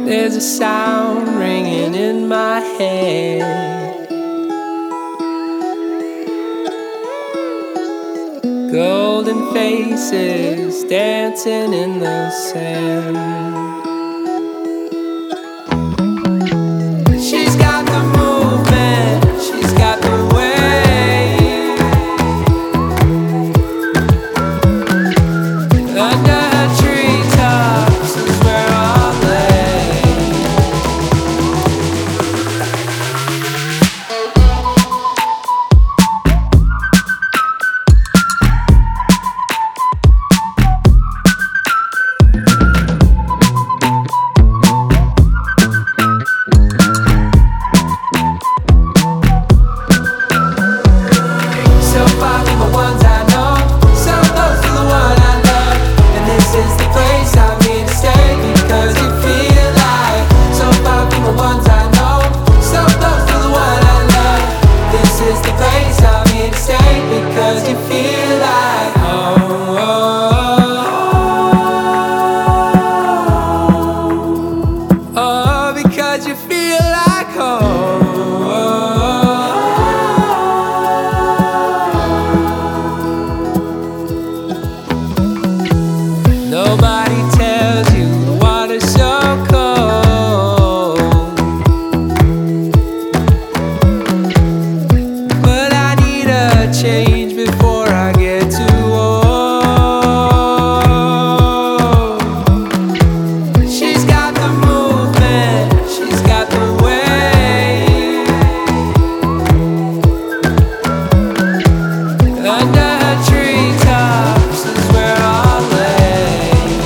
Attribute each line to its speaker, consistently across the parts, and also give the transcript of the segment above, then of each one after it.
Speaker 1: There's a sound ringing in my head. Golden faces dancing in the sand. She's got the movement, she's got the way. Under her treetops is where I'll lay. So far from the ones I know, so close to the one I love. And this is the place I'm here to stay, because you feel like. So far from the ones I know, so close to the one I love. This is the place I'm here to stay, because you feel like home. Oh, because you feel like home. Nobody tells you the water's so cold, but I need a change before I get too old. She's got the movement, she's got the way. Under her treetops is where I'll lay.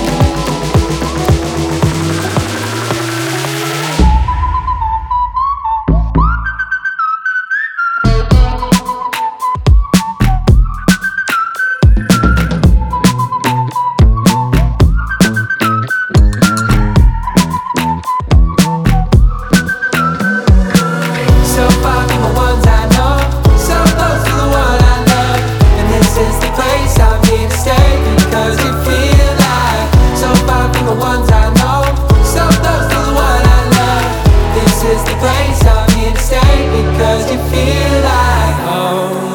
Speaker 1: So far from the ones I know, so close to the one I love. And this is the place I'm here to stay, because you feel like. So far from the ones I know, so close to the one I love. This is the place I'm here to stay, because you feel like home.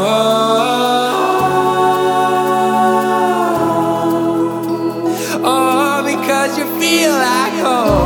Speaker 1: Oh, because you feel like home.